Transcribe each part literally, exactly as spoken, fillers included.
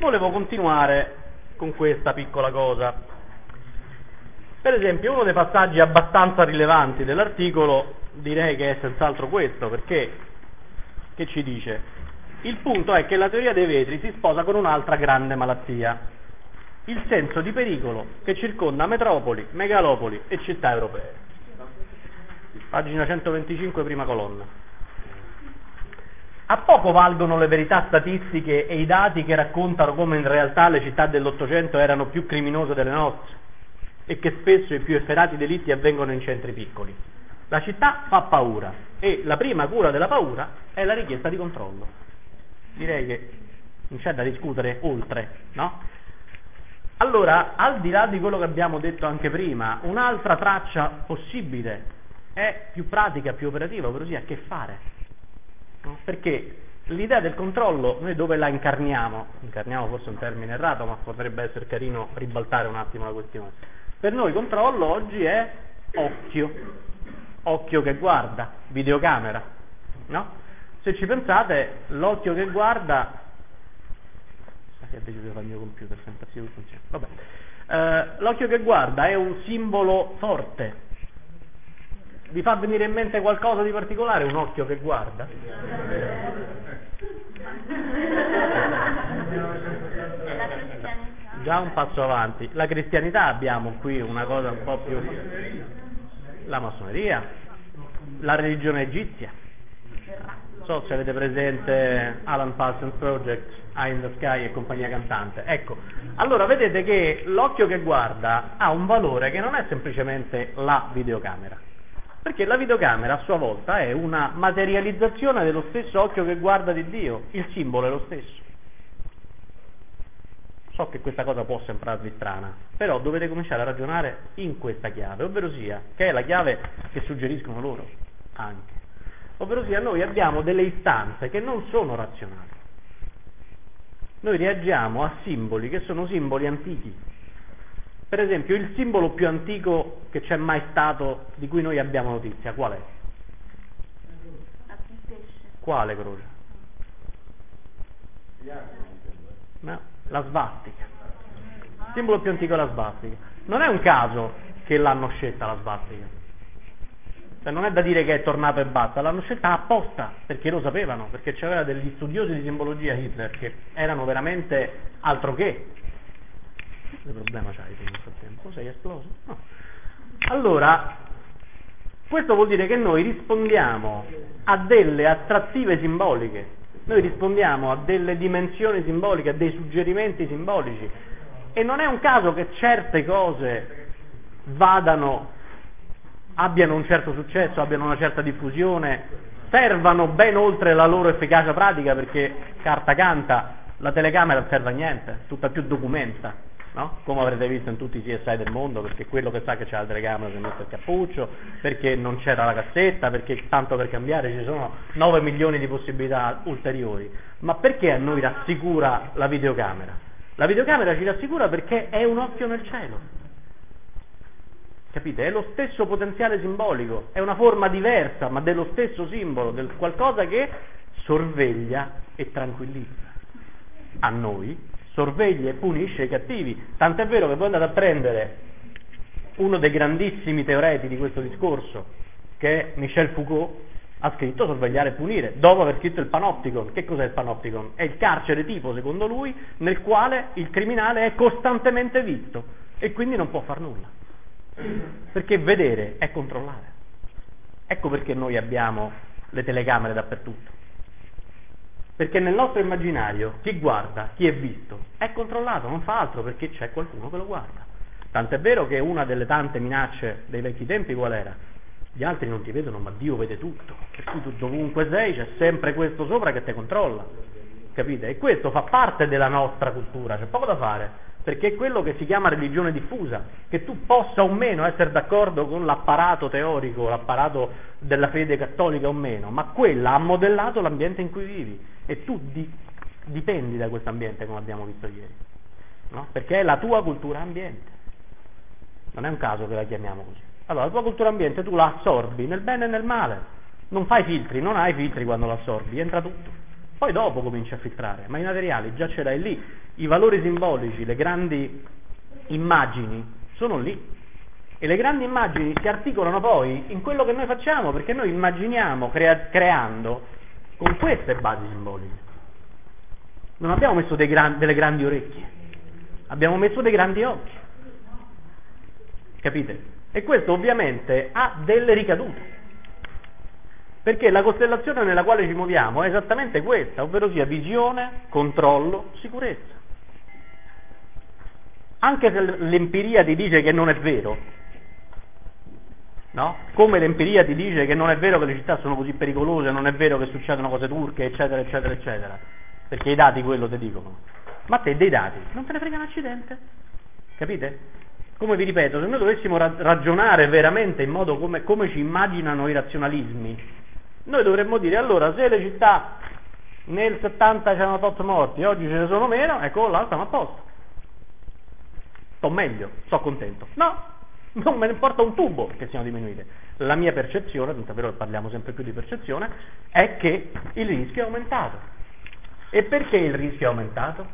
volevo continuare con questa piccola cosa. Per esempio, uno dei passaggi abbastanza rilevanti dell'articolo direi che è senz'altro questo, perché che ci dice? Il punto è che la teoria dei vetri si sposa con un'altra grande malattia, il senso di pericolo che circonda metropoli, megalopoli e città europee. Pagina centoventicinque, prima colonna. A poco valgono le verità statistiche e i dati che raccontano come in realtà le città dell'Ottocento erano più criminose delle nostre e che spesso i più efferati delitti avvengono in centri piccoli. La città fa paura e la prima cura della paura è la richiesta di controllo. Direi che non c'è da discutere oltre, no? Allora, al di là di quello che abbiamo detto anche prima, un'altra traccia possibile è più pratica, più operativa, ovvero sia che fare, no? Perché l'idea del controllo noi dove la incarniamo? Incarniamo forse un termine errato, ma potrebbe essere carino ribaltare un attimo la questione. Per noi controllo oggi è occhio, occhio che guarda, videocamera, no? Se ci pensate, l'occhio che guarda, che ha deciso di fare il mio computer, sempre sì, vabbè. Eh, l'occhio che guarda è un simbolo forte. Vi fa venire in mente qualcosa di particolare un occhio che guarda? Già un passo avanti. La cristianità, abbiamo qui una cosa un po' più, la massoneria, la religione egizia. Non so se avete presente Alan Parsons Project, Eye in the Sky e compagnia cantante. Ecco, allora vedete che l'occhio che guarda ha un valore che non è semplicemente la videocamera, perché la videocamera a sua volta è una materializzazione dello stesso occhio che guarda di Dio, il simbolo è lo stesso. So che questa cosa può sembrarvi strana, però dovete cominciare a ragionare in questa chiave, ovvero sia, che è la chiave che suggeriscono loro anche. Ovvero sia, noi abbiamo delle istanze che non sono razionali. Noi reagiamo a simboli che sono simboli antichi. Per esempio, il simbolo più antico che c'è mai stato, di cui noi abbiamo notizia, qual è? Quale croce? No, la svastica. Il simbolo più antico è la svastica. Non è un caso che l'hanno scelta la svastica. Cioè, non è da dire che è tornato e basta, l'hanno scelta apposta, perché lo sapevano, perché c'erano degli studiosi di simbologia Hitler che erano veramente altro che. Che problema c'hai tu nel frattempo? Sei esploso? No. Allora, questo vuol dire che noi rispondiamo a delle attrattive simboliche, noi rispondiamo a delle dimensioni simboliche, a dei suggerimenti simbolici, e non è un caso che certe cose vadano, abbiano un certo successo, abbiano una certa diffusione, servano ben oltre la loro efficacia pratica, perché carta canta, la telecamera non serve a niente, tutta più documenta, no? Come avrete visto in tutti i C S I del mondo, perché quello che sa che c'è la telecamera si mette il cappuccio, perché non c'era la cassetta, perché tanto per cambiare ci sono nove milioni di possibilità ulteriori. Ma perché a noi rassicura la videocamera? La videocamera ci rassicura perché è un occhio nel cielo. Capite? È lo stesso potenziale simbolico, è una forma diversa, ma dello stesso simbolo, del qualcosa che sorveglia e tranquillizza. A noi sorveglia e punisce i cattivi. Tant'è vero che voi andate a prendere uno dei grandissimi teoreti di questo discorso, che è Michel Foucault, ha scritto Sorvegliare e punire, dopo aver scritto il Panopticon. Che cos'è il Panopticon? È il carcere tipo, secondo lui, nel quale il criminale è costantemente visto e quindi non può far nulla. Perché vedere è controllare. Ecco perché noi abbiamo le telecamere dappertutto, perché nel nostro immaginario chi guarda, chi è visto è controllato, non fa altro perché c'è qualcuno che lo guarda. Tant'è vero che una delle tante minacce dei vecchi tempi qual era? Gli altri non ti vedono, ma Dio vede tutto, per cui tu dovunque sei c'è sempre questo sopra che ti controlla, capite? E questo fa parte della nostra cultura, c'è poco da fare, perché è quello che si chiama religione diffusa, che tu possa o meno essere d'accordo con l'apparato teorico, l'apparato della fede cattolica o meno, ma quella ha modellato l'ambiente in cui vivi e tu di, dipendi da questo ambiente, come abbiamo visto ieri, no? Perché è la tua cultura ambiente, non è un caso che la chiamiamo così. Allora, la tua cultura ambiente tu la assorbi nel bene e nel male, non fai filtri, non hai filtri quando la assorbi, entra tutto. poi dopo comincia a filtrare, ma i materiali già ce l'hai lì, i valori simbolici, le grandi immagini sono lì. E le grandi immagini si articolano poi in quello che noi facciamo, perché noi immaginiamo crea- creando con queste basi simboliche. Non abbiamo messo dei gran- delle grandi orecchie, abbiamo messo dei grandi occhi. Capite? E questo ovviamente ha delle ricadute. Perché la costellazione nella quale ci muoviamo è esattamente questa, ovvero sia visione, controllo, sicurezza. Anche se l'empiria ti dice che non è vero, no? Come l'empiria ti dice che non è vero che le città sono così pericolose, non è vero che succedono cose turche, eccetera, eccetera, eccetera, perché i dati quello ti dicono. Ma a te dei dati non te ne frega un accidente, capite? Come vi ripeto, se noi dovessimo ra- ragionare veramente in modo come, come ci immaginano i razionalismi, noi dovremmo dire, allora, se le città nel settanta c'erano tot morti, oggi ce ne sono meno, ecco là, stiamo a posto. Sto meglio, sto contento. No, non me ne importa un tubo che siano diminuite. La mia percezione, tant'è vero che parliamo sempre più di percezione, è che il rischio è aumentato. E perché il rischio è aumentato?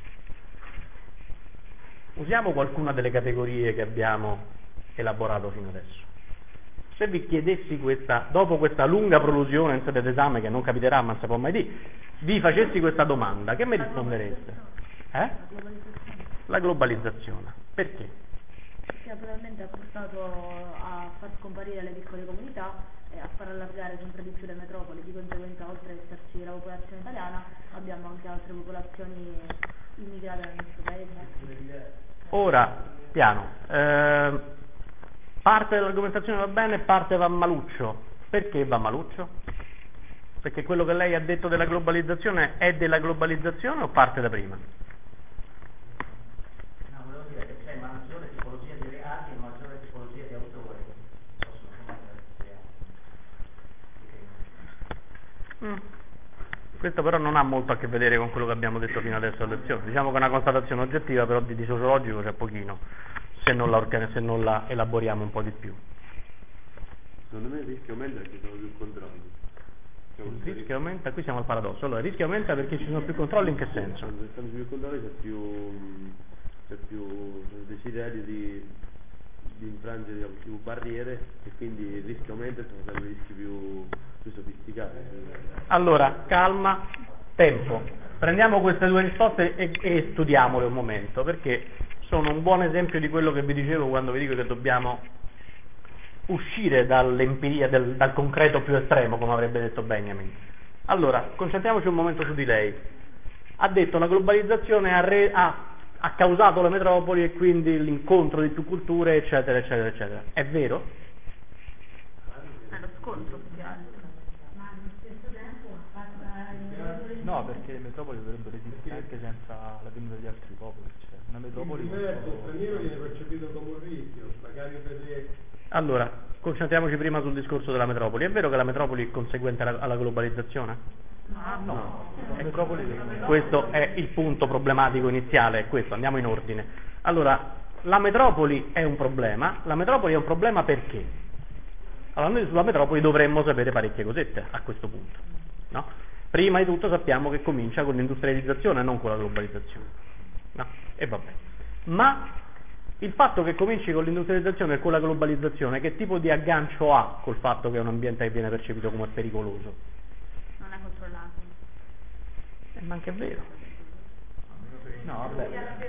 Usiamo qualcuna delle categorie che abbiamo elaborato fino adesso. Se vi chiedessi questa, dopo questa lunga prolusione in sede d'esame, che non capiterà, ma non si può mai dire, vi facessi questa domanda, che mi rispondereste? Eh? La globalizzazione. Perché? Perché naturalmente ha portato a far scomparire le piccole comunità e a far allargare sempre di più le metropoli, di conseguenza oltre ad esserci la popolazione italiana abbiamo anche altre popolazioni immigrate nel nostro paese. Ora, piano, eh, parte dell'argomentazione va bene, parte va maluccio. Perché va maluccio? Perché quello che lei ha detto della globalizzazione è della globalizzazione o parte da prima? No, volevo dire che c'è maggiore tipologia di reati e maggiore tipologia di autori che possono commettere reati. Mm. Questo però non ha molto a che vedere con quello che abbiamo detto fino adesso a lezione. Diciamo che è una constatazione oggettiva, però di, di sociologico c'è pochino, se non, la organ- se non la elaboriamo un po' di più. Secondo me il rischio aumenta perché ci sono più controlli. Il rischio aumenta, qui siamo al paradosso. Allora, il rischio aumenta perché ci sono più controlli, in che senso? Quando ci sono più controlli c'è più, c'è più desiderio di, di infrangere diciamo, più barriere e quindi il rischio aumenta e sono sempre rischi più, più sofisticati. Allora, calma, tempo. Prendiamo queste due risposte e, e studiamole un momento, perché sono un buon esempio di quello che vi dicevo quando vi dico che dobbiamo uscire dall'empiria, del, dal concreto più estremo, come avrebbe detto Benjamin. Allora, concentriamoci un momento su di lei. Ha detto la globalizzazione ha, re, ha, ha causato le metropoli e quindi l'incontro di più culture, eccetera, eccetera, eccetera. È vero? È lo scontro più che altro. No, perché le metropoli dovrebbero esistere anche senza la venuta di altri popoli. Cioè, una metropoli Il diverso straniero viene percepito come un rischio, magari per le... Allora, concentriamoci prima sul discorso della metropoli. È vero che la metropoli è conseguente alla, alla globalizzazione? No, le metropoli devono... Questo è il punto problematico iniziale, è questo, andiamo in ordine. Allora, la metropoli è un problema, la metropoli è un problema perché? Allora, noi sulla metropoli dovremmo sapere parecchie cosette a questo punto, no? Prima di tutto sappiamo che comincia con l'industrializzazione, non con la globalizzazione, no? E vabbè. Ma il fatto che cominci con l'industrializzazione e con la globalizzazione, che tipo di aggancio ha col fatto che è un ambiente che viene percepito come pericoloso? Non è controllato. Eh, ma anche è vero. No, vabbè.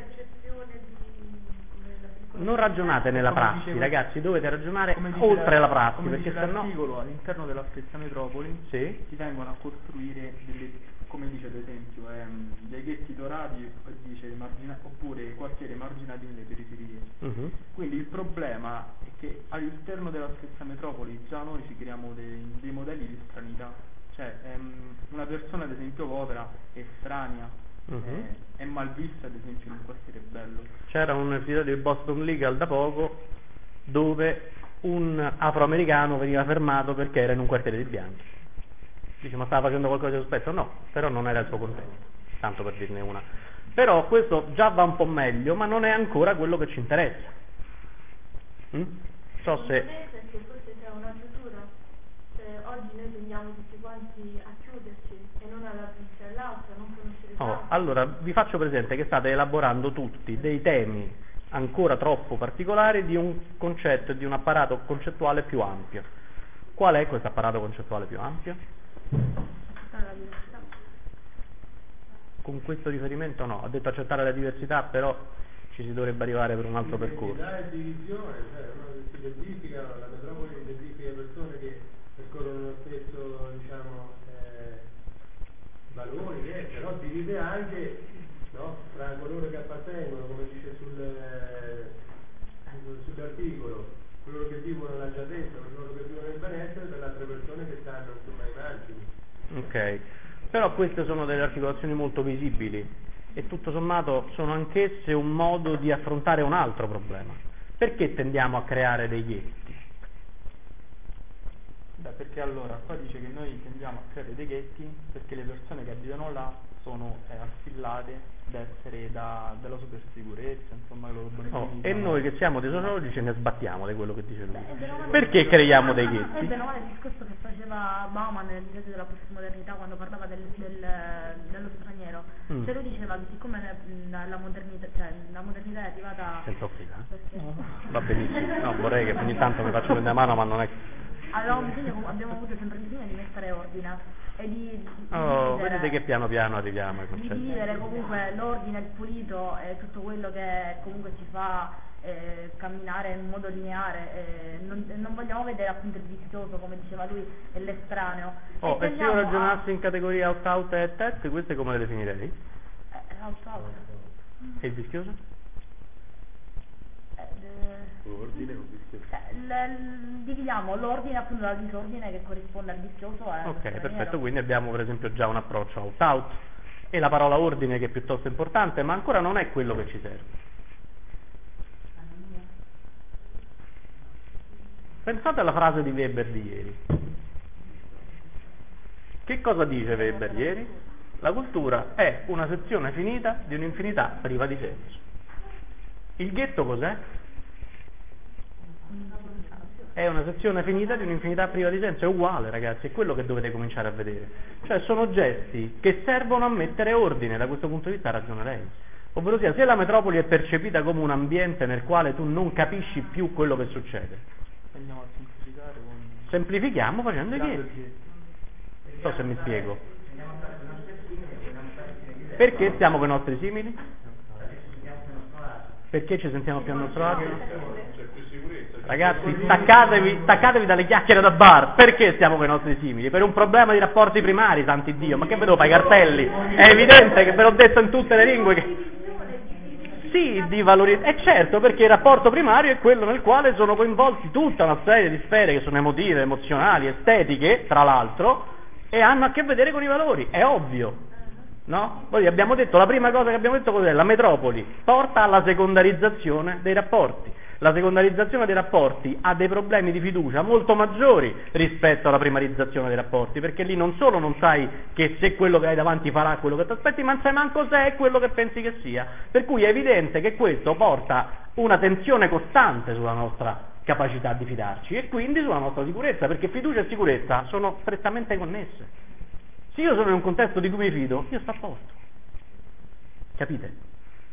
Non ragionate nella Come prassi, dicevo- ragazzi, dovete ragionare Come dice oltre la prassi, come perché dice sennò... l'articolo, all'interno della stessa metropoli Sì? si vengono a costruire delle, come dice ad esempio, ehm, dei ghetti dorati dice, margina- oppure quartieri marginati nelle periferie. Mhm. Quindi il problema è che all'interno della stessa metropoli già noi ci creiamo dei, dei modelli di stranità. Cioè ehm, una persona ad esempio povera è estranea, Mhm. è, è mal vista ad esempio in un quartiere bello. C'era un episodio di Boston Legal da poco dove un afroamericano veniva fermato perché era in un quartiere di bianchi. Dice, ma stava facendo qualcosa di sospetto? No, però non era il suo contesto, tanto per dirne una. Però questo già va un po' meglio, ma non è ancora quello che ci interessa. Mm? So se... Perché forse c'è una chiusura, cioè, oggi noi tendiamo tutti quanti a chiuderci e non alla pista all'altra, non conoscere Oh, tanto. allora, vi faccio presente che state elaborando tutti dei temi ancora troppo particolari di un concetto e di un apparato concettuale più ampio. Qual è questo apparato concettuale più ampio? Accettare la diversità. Con questo riferimento no, ha detto accettare la diversità, però ci si dovrebbe arrivare per un altro percorso. Identità e divisione, cioè uno si identifica, la metropoli identifica persone che percorrono lo stesso, diciamo, eh, valori, che però divide anche, no, tra coloro che appartengono, come dice sul, eh, sull'articolo, coloro che vivono l'agiatezza, coloro che vivono il benessere, per le altre persone che stanno insomma ai margini. Ok, però queste sono delle articolazioni molto visibili e tutto sommato sono anch'esse un modo di affrontare un altro problema. Perché tendiamo a creare dei ghetti? Beh, perché allora qua dice che noi tendiamo a creare dei ghetti perché le persone che abitano là sono eh, assillate da essere da, dalla supersicurezza, insomma, loro Oh, bambini e sono- noi che siamo dei sociologi ce ne sbattiamo di quello che dice lui. Beh, è bene o male- Perché creiamo dei È ghetti? bene o male il discorso che faceva Bauman nel disegno della postmodernità quando parlava del, del, dello straniero. Mm. Cioè lui diceva che siccome mh, la modernità, cioè, la modernità è arrivata... Senza offesa, eh? Perché? Va benissimo. No, vorrei che ogni tanto mi faccio prendere mano, ma non è... Avevamo bisogno, abbiamo avuto sempre bisogno di mettere ordine e di, di Oh, dividere- vedete che piano piano arriviamo ai di concetti. dividere comunque l'ordine, il pulito e tutto quello che comunque ci fa eh, camminare in modo lineare. eh, non, non vogliamo vedere appunto il vistoso, come diceva lui, e l'estraneo. Oh, e se io tendiamo a- ragionassi in categoria out-out e tet, queste come le definirei? Eh, out, out. E il vischioso? Eh, eh, Ordine o vischioso? eh, l- l- dividiamo l'ordine appunto dal disordine che corrisponde al vistoso e al Ok, straniero. perfetto, quindi abbiamo per esempio già un approccio out-out e la parola ordine che è piuttosto importante, ma ancora non è quello che ci serve. Pensate alla frase di Weber di ieri. Che cosa dice Weber ieri? La cultura è una sezione finita di un'infinità priva di senso. Il ghetto cos'è? È una sezione finita di un'infinità priva di senso, è uguale ragazzi, è quello che dovete cominciare a vedere. Cioè sono gesti che servono a mettere ordine, da questo punto di vista ha ragione lei. Ovvero sia, se la metropoli è percepita come un ambiente nel quale tu non capisci più quello che succede, andiamo a semplificare con... semplifichiamo facendo i Dando il ghetti. ghetto. Non so se mi spiego. Perché stiamo con i nostri simili? Perché ci sentiamo più a nostro agio? Ragazzi, staccatevi, staccatevi dalle chiacchiere da bar. Perché stiamo con i nostri simili? Per un problema di rapporti primari, santi Dio. Ma che ve devo fare i cartelli? È evidente che ve l'ho detto in tutte le lingue che... Sì, di valorizzazione. E certo, perché il rapporto primario è quello nel quale sono coinvolti tutta una serie di sfere che sono emotive, emozionali, estetiche, tra l'altro, e hanno a che vedere con i valori. È ovvio. No? Poi abbiamo detto, la prima cosa che abbiamo detto cos'è? La metropoli porta alla secondarizzazione dei rapporti. La secondarizzazione dei rapporti ha dei problemi di fiducia molto maggiori rispetto alla primarizzazione dei rapporti, perché lì non solo non sai che se quello che hai davanti farà quello che ti aspetti, ma non sai manco se è quello che pensi che sia. Per cui è evidente che questo porta una tensione costante sulla nostra capacità di fidarci e quindi sulla nostra sicurezza, perché fiducia e sicurezza sono strettamente connesse. Se io sono in un contesto di cui mi fido, io sto a posto. Capite?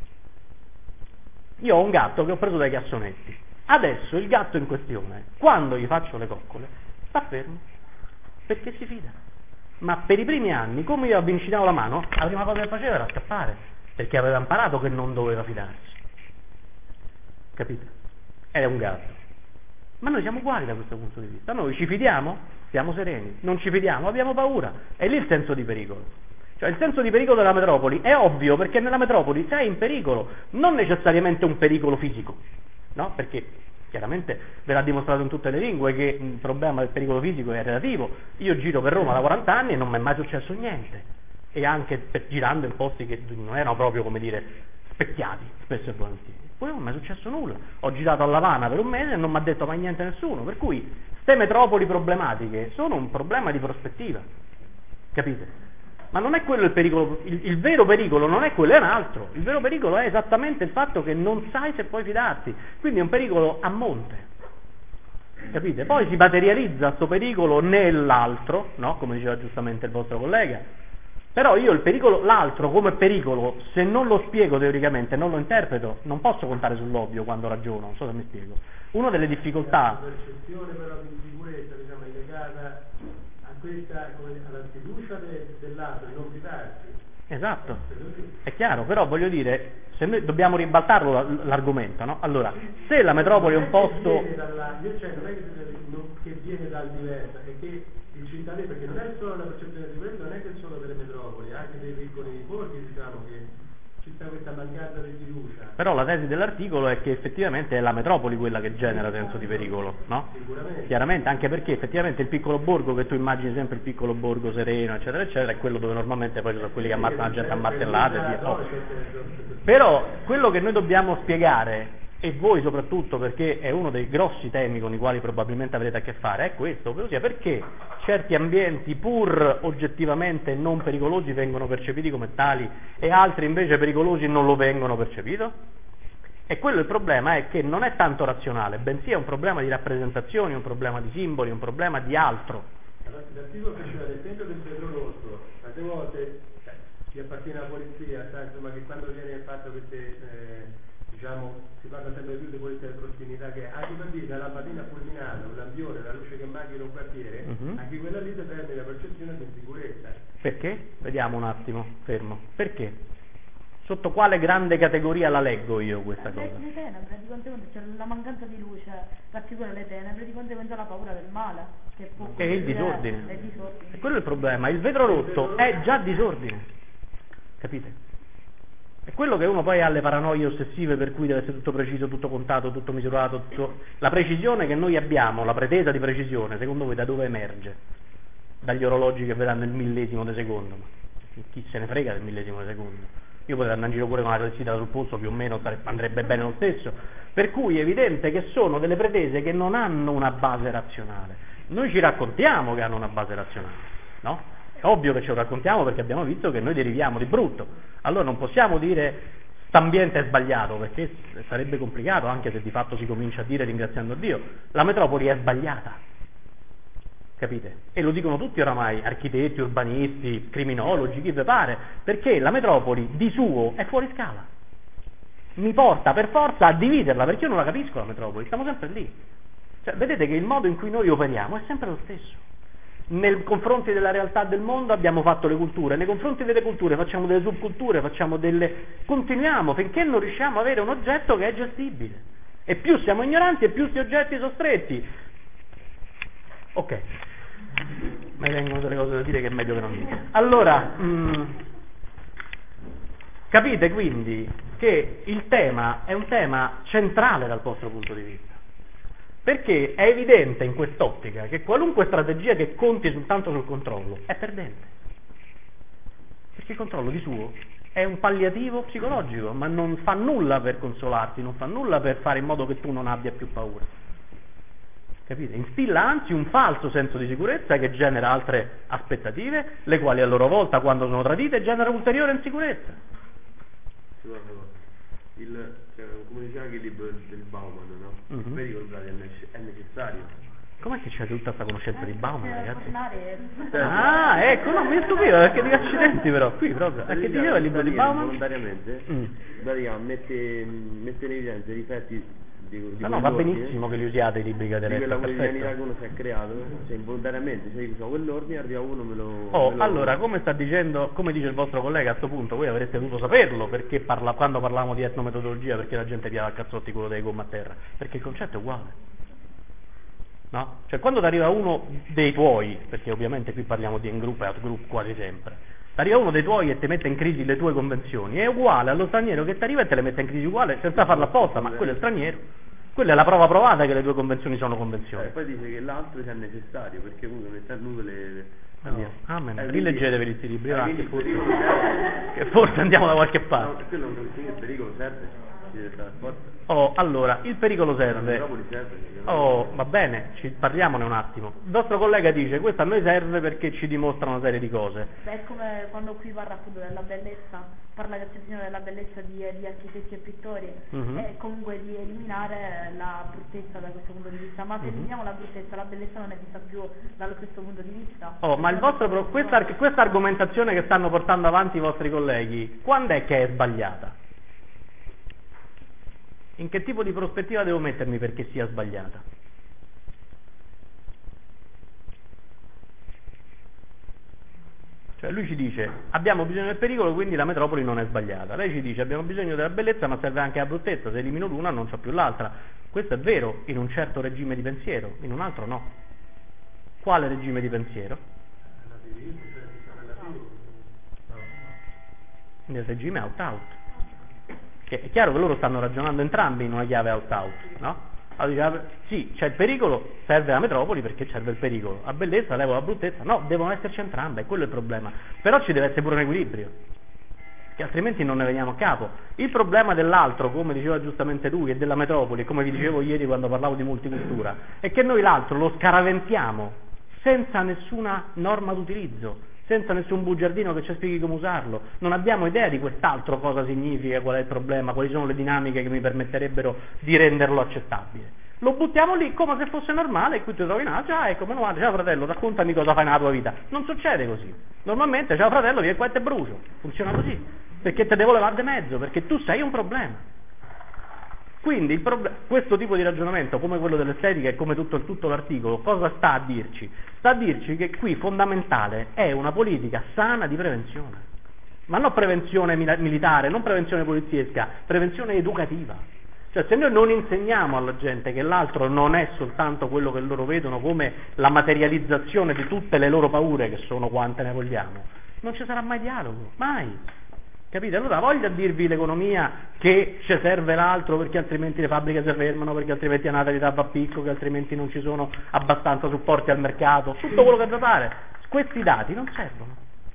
Io ho un gatto che ho preso dai cassonetti. Adesso il gatto in questione, quando gli faccio le coccole, sta fermo. Perché si fida. Ma per i primi anni, come io avvicinavo la mano, la prima cosa che faceva era scappare. Perché aveva imparato che non doveva fidarsi. Capite? È un gatto. Ma noi siamo uguali da questo punto di vista. Noi ci fidiamo, siamo sereni. Non ci fidiamo, abbiamo paura. È lì il senso di pericolo. Cioè il senso di pericolo della metropoli è ovvio, perché nella metropoli sei in pericolo, non necessariamente un pericolo fisico, no? Perché chiaramente verrà dimostrato in tutte le lingue che il problema del pericolo fisico è relativo. Io giro per Roma da quaranta anni e non mi è mai successo niente, e anche per, girando in posti che non erano proprio, come dire, specchiati, spesso e volentieri. Poi non mi è successo nulla. Ho girato a L'Avana per un mese e non mi ha detto mai niente nessuno, per cui queste metropoli problematiche sono un problema di prospettiva, capite? Ma non è quello il pericolo, il, il vero pericolo non è quello, è un altro. Il vero pericolo è esattamente il fatto che non sai se puoi fidarti, quindi è un pericolo a monte, capite? Poi si materializza questo pericolo nell'altro, no? Come diceva giustamente il vostro collega, Però io il pericolo, l'altro come pericolo, se non lo spiego teoricamente, non lo interpreto, non posso contare sull'ovvio quando ragiono, non so se mi spiego. Una delle difficoltà... La percezione però di insicurezza, diciamo, è legata a questa, come, alla fiducia de, dell'altro, di non fidarsi. Esatto, è chiaro, però voglio dire, se noi dobbiamo ribaltarlo l- l'argomento, no? Allora, se la metropoli è un posto... Viene dalla, io cioè, non è che, non, che viene dal diverso, è che il cittadino, perché non è solo la percezione di sicurezza, non è che solo delle metropoli, anche dei piccoli borghi, diciamo che ci sta questa mancanza di fiducia. Però la tesi dell'articolo è che effettivamente è la metropoli quella che genera senso di pericolo, no? Sicuramente. Chiaramente, anche perché effettivamente il piccolo borgo, che tu immagini sempre il piccolo borgo sereno, eccetera, eccetera, è quello dove normalmente poi ci sono quelli che ammazzano la gente a martellate. Sì, oh. Però quello che noi dobbiamo spiegare, e voi soprattutto, perché è uno dei grossi temi con i quali probabilmente avrete a che fare, è questo, ossia perché certi ambienti pur oggettivamente non pericolosi vengono percepiti come tali e altri invece pericolosi non lo vengono percepito? E quello il problema è che non è tanto razionale, bensì è un problema di rappresentazioni, un problema di simboli, un problema di altro. Allora, l'articolo faceva l'esempio del vetro rosso, tante volte cioè, chi appartiene alla polizia sa insomma che quando viene fatto queste eh, diciamo, si parla sempre più di polizia di prossimità, che anche per dire la lampadina fulminata, un lampione, la luce che manca in un quartiere, uh-huh. anche quella lì determina la percezione di insicurezza. Perché? Vediamo un attimo, fermo. Perché? Sotto quale grande categoria la leggo io questa cosa? Le, le tenebre, di conseguenza c'è la mancanza di luce, raffigura le tenebre, di conseguenza la paura del male. Che può e il disordine. È disordine. E quello è il problema, il vetro rotto è già disordine, capite? È quello che uno poi ha le paranoie ossessive per cui deve essere tutto preciso, tutto contato, tutto misurato, tutto... La precisione che noi abbiamo, la pretesa di precisione, secondo voi da dove emerge? Dagli orologi che vedranno il millesimo di secondo, ma chi se ne frega del millesimo di secondo? Io potrei andare in giro pure con la classifika sul polso, più o meno andrebbe bene lo stesso. Per cui è evidente che sono delle pretese che non hanno una base razionale. Noi ci raccontiamo che hanno una base razionale, no? È ovvio che ce lo raccontiamo perché abbiamo visto che noi deriviamo di brutto. Allora non possiamo dire st'ambiente è sbagliato, perché sarebbe complicato, anche se di fatto si comincia a dire ringraziando Dio. La metropoli è sbagliata, capite? E lo dicono tutti oramai, architetti, urbanisti, criminologi, chi vi pare, perché la metropoli di suo è fuori scala. Mi porta per forza a dividerla, perché io non la capisco la metropoli, stiamo sempre lì. Cioè, vedete che il modo in cui noi operiamo è sempre lo stesso. Nei confronti della realtà del mondo abbiamo fatto le culture, nei confronti delle culture facciamo delle subculture, facciamo delle... continuiamo finché non riusciamo ad avere un oggetto che è gestibile. E più siamo ignoranti e più questi oggetti sono stretti. Ok, mi vengono delle cose da dire che è meglio che non dica. Allora, mh, capite quindi che il tema è un tema centrale dal vostro punto di vista. Perché è evidente in quest'ottica che qualunque strategia che conti soltanto sul controllo è perdente. Perché il controllo di suo è un palliativo psicologico, ma non fa nulla per consolarti, non fa nulla per fare in modo che tu non abbia più paura. Capite? Instilla anzi un falso senso di sicurezza che genera altre aspettative, le quali a loro volta, quando sono tradite, generano ulteriore insicurezza. Il, cioè, come diceva anche il libro del, del Bauman, no? Uh-huh. Il pericolo è, nece- è necessario. Com'è che c'è tutta questa conoscenza di Bauman, ragazzi? È... Ah, ecco, no, mi stupiva perché di accidenti però, qui proprio. Perché ti diceva il libro di Bauman? Volontariamente, mm. mette, mette in evidenza i difetti di, di no, no, va benissimo che li usiate i libri che di quella quotidianità che uno si è creato, cioè involontariamente, cioè io quell'ordine, arriva uno me lo... Oh, me lo... allora, come sta dicendo, come dice il vostro collega a questo punto, voi avreste dovuto saperlo, perché parla, quando parlavamo di etnometodologia, perché la gente piava a cazzotti quello dei gomma a terra, perché il concetto è uguale. No? Cioè quando ti arriva uno dei tuoi, perché ovviamente qui parliamo di in-group e out-group quasi sempre, ti arriva uno dei tuoi e ti mette in crisi le tue convenzioni, è uguale allo straniero che ti arriva e te le mette in crisi uguale senza farlo apposta, ma quello è straniero. Quella è la prova provata che le tue convenzioni sono convenzioni. E eh, poi dice che l'altro sia necessario, perché comunque mette a nudo le... le... No. Amen. Eh, rileggetevi questi libri, eh, va, che, forse, che forse andiamo da qualche parte. No, quello non significa che il pericolo serve. Ci deve stare forza. Oh, allora, il pericolo La serve. metropoli serve, perché non- Oh, va bene, ci parliamone un attimo. Il vostro collega dice, questo a noi serve perché ci dimostra una serie di cose. Beh, è come quando qui parla appunto della bellezza, parla del Signore della bellezza di, di architetti e pittori, Mhm. e comunque di eliminare la bruttezza da questo punto di vista, ma se Mhm. eliminiamo la bruttezza, la bellezza non è vista più dallo stesso punto di vista. Oh, ma il vostro pro- questa, questa argomentazione che stanno portando avanti i vostri colleghi, quando è che è sbagliata? In che tipo di prospettiva devo mettermi perché sia sbagliata? Cioè lui ci dice abbiamo bisogno del pericolo, quindi la metropoli non è sbagliata. Lei ci dice abbiamo bisogno della bellezza, ma serve anche la bruttezza, se elimino l'una non c'ho più l'altra. Questo è vero in un certo regime di pensiero, in un altro no. Quale regime di pensiero? Nel regime out-out. Che è chiaro che loro stanno ragionando entrambi in una chiave out-out, no? Allora, dice, sì, c'è il pericolo, serve la metropoli perché serve il pericolo. La bellezza, levo la bruttezza, no, devono esserci entrambe, è quello il problema. Però ci deve essere pure un equilibrio, che altrimenti non ne veniamo a capo. Il problema dell'altro, come diceva giustamente lui, e della metropoli, come vi dicevo ieri quando parlavo di multicultura, è che noi l'altro lo scaraventiamo senza nessuna norma d'utilizzo, senza nessun bugiardino che ci spieghi come usarlo. Non abbiamo idea di quest'altro cosa significa, qual è il problema, quali sono le dinamiche che mi permetterebbero di renderlo accettabile. Lo buttiamo lì come se fosse normale e qui ti trovi in altro, ah ecco, meno male, ciao fratello, raccontami cosa fai nella tua vita. Non succede così. Normalmente, ciao fratello, vieni qua e te brucio. Funziona così, perché te devo levare di mezzo, perché tu sei un problema. Quindi il proble- questo tipo di ragionamento, come quello dell'estetica e come tutto, tutto l'articolo, cosa sta a dirci? Sta a dirci che qui fondamentale è una politica sana di prevenzione, ma non prevenzione mila- militare, non prevenzione poliziesca, prevenzione educativa. Cioè se noi non insegniamo alla gente che l'altro non è soltanto quello che loro vedono come la materializzazione di tutte le loro paure, che sono quante ne vogliamo, non ci sarà mai dialogo, mai. Capite? Allora voglia dirvi l'economia che ci serve l'altro perché altrimenti le fabbriche si fermano, perché altrimenti la natalità va a picco, che altrimenti non ci sono abbastanza supporti al mercato, tutto quello che vi pare. Questi dati non servono.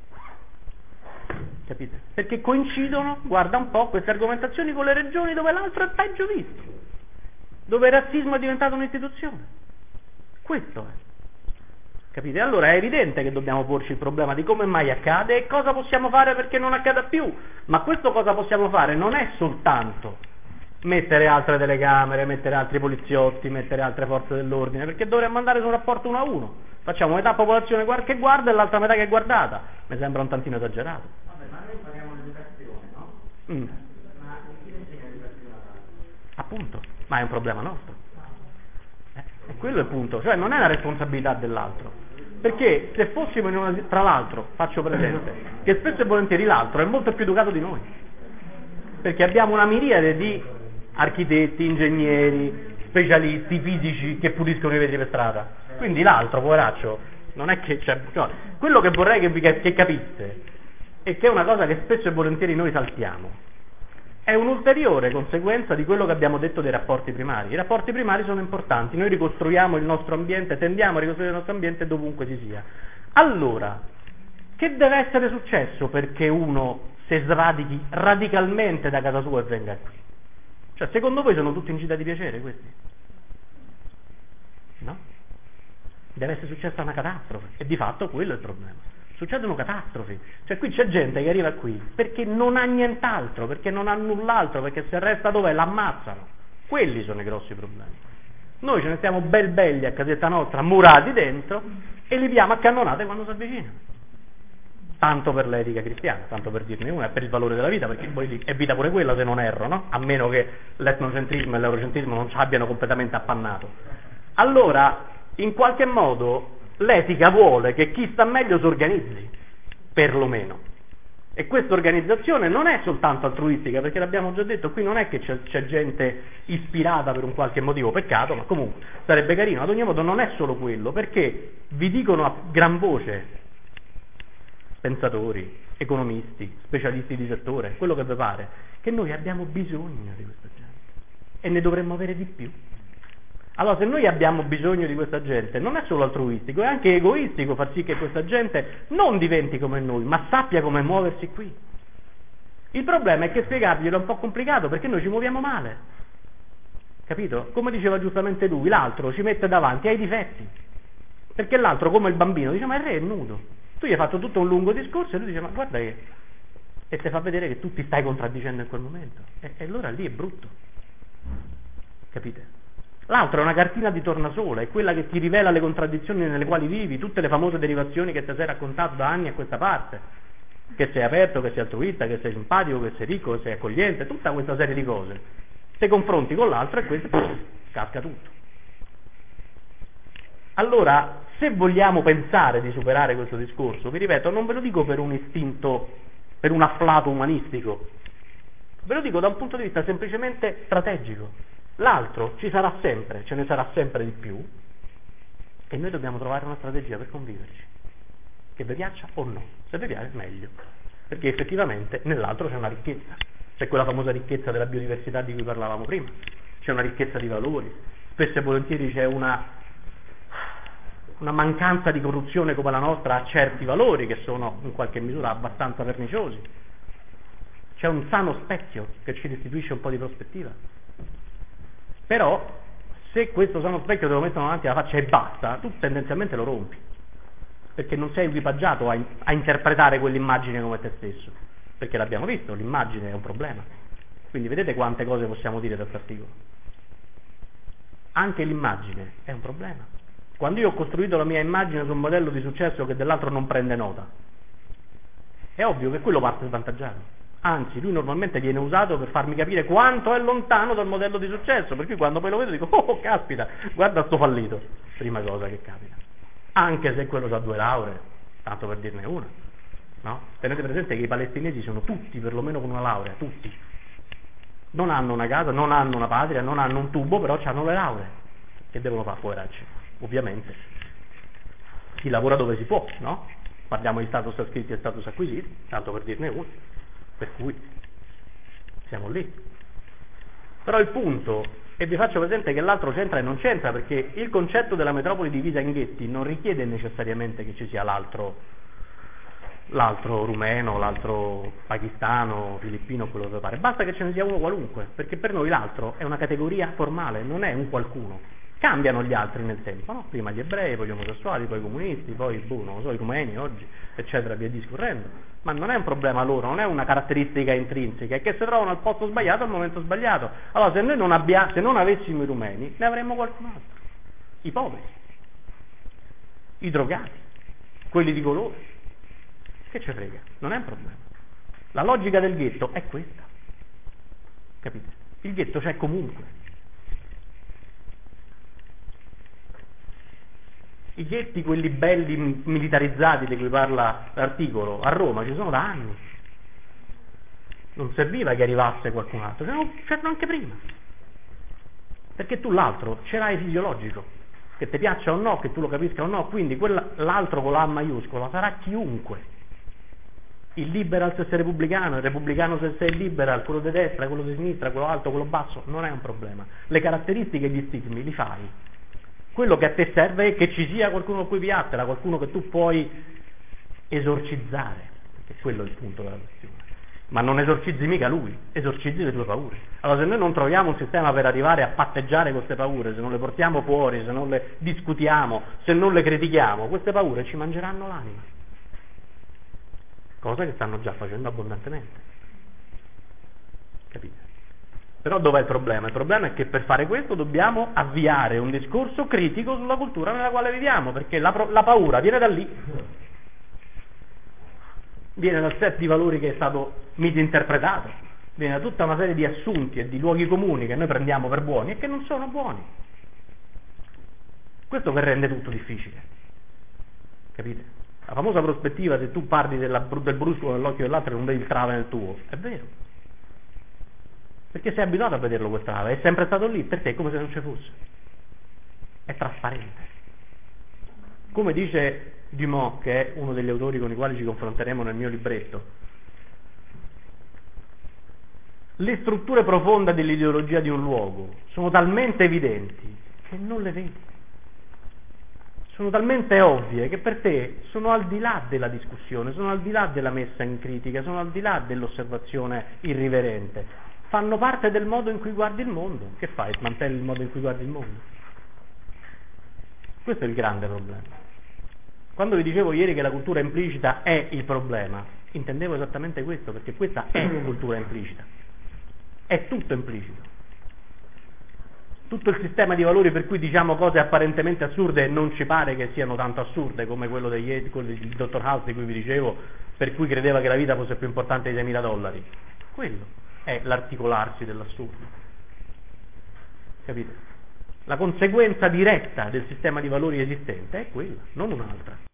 Capite? Perché coincidono, guarda un po', queste argomentazioni con le regioni dove l'altro è peggio visto, dove il razzismo è diventato un'istituzione. Questo è. Capite? Allora è evidente che dobbiamo porci il problema di come mai accade e cosa possiamo fare perché non accada più. Ma questo cosa possiamo fare non è soltanto mettere altre telecamere, mettere altri poliziotti, mettere altre forze dell'ordine, perché dovremmo andare su un rapporto uno a uno. Facciamo metà popolazione che guarda e l'altra metà che è guardata. Mi sembra un tantino esagerato. Vabbè, ma noi parliamo di educazione, no? Mm. Ma chi ne insegna l'educazione? Appunto, ma è un problema nostro. Eh, è quello il punto, cioè non è una responsabilità dell'altro. Perché se fossimo in una, tra l'altro, faccio presente, che spesso e volentieri l'altro è molto più educato di noi, perché abbiamo una miriade di architetti, ingegneri, specialisti, fisici che puliscono i vetri per strada, quindi l'altro, poveraccio, non è che c'è, cioè, quello che vorrei che, vi, che capisse è che è una cosa che spesso e volentieri noi saltiamo, è un'ulteriore conseguenza di quello che abbiamo detto dei rapporti primari. I rapporti primari sono importanti, noi ricostruiamo il nostro ambiente, tendiamo a ricostruire il nostro ambiente dovunque si sia. Allora, che deve essere successo perché uno si sradichi radicalmente da casa sua e venga qui? Cioè, secondo voi sono tutti in gita di piacere questi? No? Deve essere successa una catastrofe, e di fatto quello è il problema. Succedono catastrofi, cioè qui c'è gente che arriva qui perché non ha nient'altro, perché non ha null'altro, perché se resta dov'è l'ammazzano. Quelli sono i grossi problemi. Noi ce ne stiamo bel belli a casetta nostra, murati dentro, e li diamo a cannonate quando si avvicinano. Tanto per l'etica cristiana, tanto per dirne una, e per il valore della vita, perché poi è vita pure quella se non erro, no? A meno che l'etnocentrismo e l'eurocentrismo non ci abbiano completamente appannato. Allora, in qualche modo, l'etica vuole che chi sta meglio si organizzi, perlomeno. E questa organizzazione non è soltanto altruistica, perché l'abbiamo già detto, qui non è che c'è, c'è gente ispirata per un qualche motivo, peccato, ma comunque sarebbe carino. Ad ogni modo non è solo quello, perché vi dicono a gran voce pensatori, economisti, specialisti di settore, quello che vi pare, che noi abbiamo bisogno di questa gente e ne dovremmo avere di più. Allora, se noi abbiamo bisogno di questa gente, non è solo altruistico, è anche egoistico far sì che questa gente non diventi come noi, ma sappia come muoversi qui. Il problema è che spiegarglielo è un po' complicato perché noi ci muoviamo male, capito? Come diceva giustamente lui, l'altro ci mette davanti ai difetti, perché l'altro, come il bambino, dice ma il re è nudo, tu gli hai fatto tutto un lungo discorso e lui dice ma guarda che, e ti fa vedere che tu ti stai contraddicendo in quel momento, e, e allora lì è brutto, capite? L'altro è una cartina di tornasole, è quella che ti rivela le contraddizioni nelle quali vivi, tutte le famose derivazioni che ti sei raccontato da anni a questa parte, che sei aperto, che sei altruista, che sei simpatico, che sei ricco, che sei accogliente, tutta questa serie di cose. Se confronti con l'altro e questo pff, casca tutto. Allora, se vogliamo pensare di superare questo discorso, vi ripeto, non ve lo dico per un istinto, per un afflato umanistico, ve lo dico da un punto di vista semplicemente strategico. L'altro ci sarà sempre, ce ne sarà sempre di più, e noi dobbiamo trovare una strategia per conviverci, che vi piaccia o no. Se vi piace meglio, perché effettivamente nell'altro c'è una ricchezza, c'è quella famosa ricchezza della biodiversità di cui parlavamo prima, c'è una ricchezza di valori, spesso e volentieri c'è una, una mancanza di corruzione come la nostra a certi valori che sono in qualche misura abbastanza perniciosi, c'è un sano specchio che ci restituisce un po' di prospettiva. Però se questo sano specchio te lo mettono davanti alla faccia e basta, tu tendenzialmente lo rompi, perché non sei equipaggiato a, a interpretare quell'immagine come te stesso, perché l'abbiamo visto, l'immagine è un problema. Quindi vedete quante cose possiamo dire da questo articolo. Anche l'immagine è un problema. Quando io ho costruito la mia immagine su un modello di successo che dell'altro non prende nota, è ovvio che quello parte svantaggiato. Anzi, lui normalmente viene usato per farmi capire quanto è lontano dal modello di successo, per cui quando poi lo vedo dico, oh caspita, guarda sto fallito, prima cosa che capita. Anche se quello ha due lauree, tanto per dirne una, no? Tenete presente che i palestinesi sono tutti perlomeno con una laurea, tutti. Non hanno una casa, non hanno una patria, non hanno un tubo, però hanno le lauree. Che devono fare, poveracci? Ovviamente. Si lavora dove si può, no? Parliamo di status ascritti e status acquisiti, tanto per dirne uno. Per cui siamo lì. Però il punto, e vi faccio presente che l'altro c'entra e non c'entra, perché il concetto della metropoli divisa in ghetti non richiede necessariamente che ci sia l'altro l'altro rumeno, l'altro pakistano, filippino, quello che pare, basta che ce ne sia uno qualunque, perché per noi l'altro è una categoria formale, non è un qualcuno. Cambiano gli altri nel tempo, no? Prima gli ebrei, poi gli omosessuali, poi i comunisti, poi boh, non lo so, i rumeni oggi, eccetera, via discorrendo. Ma non è un problema loro, non è una caratteristica intrinseca, è che si trovano al posto sbagliato al momento sbagliato. Allora, se noi non abbia, se non avessimo i rumeni, ne avremmo qualcun altro. I poveri, i drogati, quelli di colore. Che ci frega? Non è un problema. La logica del ghetto è questa. Capite? Il ghetto c'è comunque. I ghetti, quelli belli militarizzati di cui parla l'articolo, a Roma ci sono da anni. Non serviva che arrivasse qualcun altro, c'erano anche prima. Perché tu l'altro ce l'hai fisiologico, che ti piaccia o no, che tu lo capisca o no, quindi quella, l'altro con la A maiuscola sarà chiunque. Il liberal se sei repubblicano, il repubblicano se sei liberal, quello di destra, quello di sinistra, quello alto, quello basso, non è un problema. Le caratteristiche e gli stigmi li fai. Quello che a te serve è che ci sia qualcuno a cui piattela, qualcuno che tu puoi esorcizzare, perché quello è il punto della questione. Ma non esorcizzi mica lui, esorcizzi le tue paure. Allora, se noi non troviamo un sistema per arrivare a patteggiare queste paure, se non le portiamo fuori, se non le discutiamo, se non le critichiamo, queste paure ci mangeranno l'anima. Cosa che stanno già facendo abbondantemente. Capite? Però dov'è il problema? Il problema è che per fare questo dobbiamo avviare un discorso critico sulla cultura nella quale viviamo, perché la, la paura viene da lì, viene dal set di valori che è stato misinterpretato, viene da tutta una serie di assunti e di luoghi comuni che noi prendiamo per buoni e che non sono buoni. Questo che rende tutto difficile. Capite? La famosa prospettiva, se tu parli della, del brusco nell'occhio dell'altro e non vedi il trave nel tuo, è vero. Perché sei abituato a vederlo questa trave, è sempre stato lì, per te è come se non ci fosse. È trasparente. Come dice Dumont, che è uno degli autori con i quali ci confronteremo nel mio libretto, le strutture profonde dell'ideologia di un luogo sono talmente evidenti che non le vedi. sono talmente ovvie che per te sono al di là della discussione, sono al di là della messa in critica, sono al di là dell'osservazione irriverente, fanno parte del modo in cui guardi il mondo. Che fai? Smantelli il modo in cui guardi il mondo? Questo è il grande problema. Quando vi dicevo ieri che la cultura implicita è il problema, intendevo esattamente questo, perché questa è cultura implicita, è tutto implicito. Tutto il sistema di valori per cui diciamo cose apparentemente assurde e non ci pare che siano tanto assurde, come quello degli, quello del dottor House di cui vi dicevo, per cui credeva che la vita fosse più importante di seimila dollari. Quello è l'articolarsi dell'assurdo. Capite? La conseguenza diretta del sistema di valori esistente è quella, non un'altra.